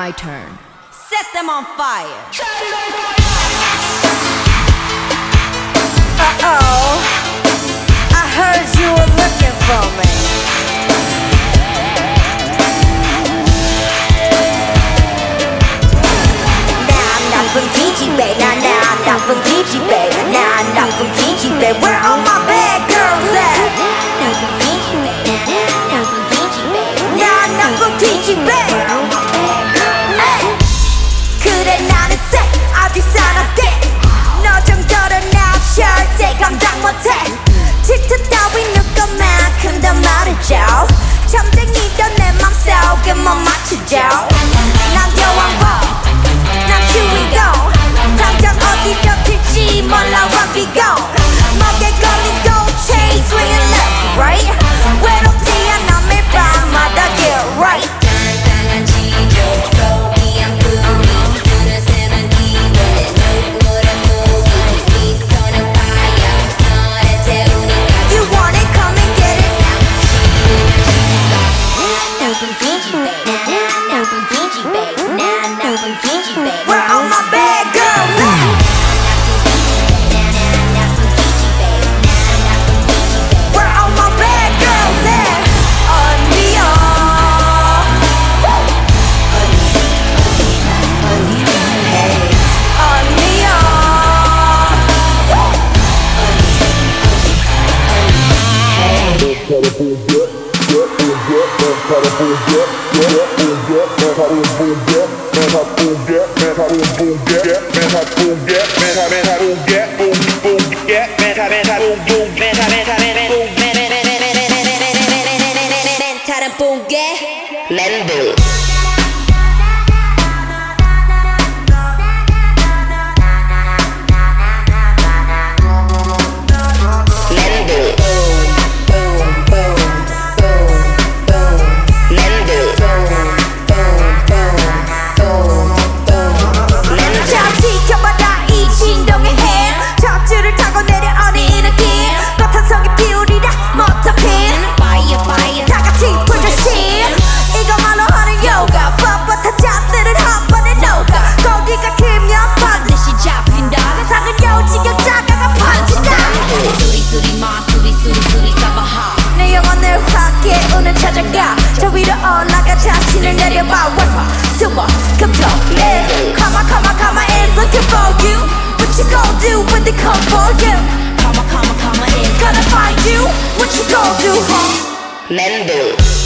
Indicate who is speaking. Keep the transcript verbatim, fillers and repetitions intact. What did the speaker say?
Speaker 1: my turn. Set them on fire.
Speaker 2: Uh-oh, I heard you were looking for me. Nah, not from T G, babe. Nah, nah, not from T G, babe. Nah, not from T G, babe. Where all my bad girls at? Not from T G, babe. Not from T G, babe. Nah, not from T G, babe. Hey, 그래 나는 쎄 어디 살았대? 너 정도는 나 절대 감당 못해. 질투 따위 누구만큼 더 말해줘. 점쟁이도 내 맘속에 못 맞추죠. 난 여왕고 난 주인공. 당장 어디로 튈지 몰라 where we go. 목에 걸린 gold chain swinging left right. 외롭지 않아 매일 밤마다 get right. Where all my bad girls at? Where all my bad girls at? 언니야. 언니야.
Speaker 3: Mental. 저 위로 올라가 자신을 내려봐. Super 급조 Come on, come on, come on, it's looking for you. What you gon' do when they come for you? Come on, come on, come on, it's gonna find you. What you gon' do, huh? Mental.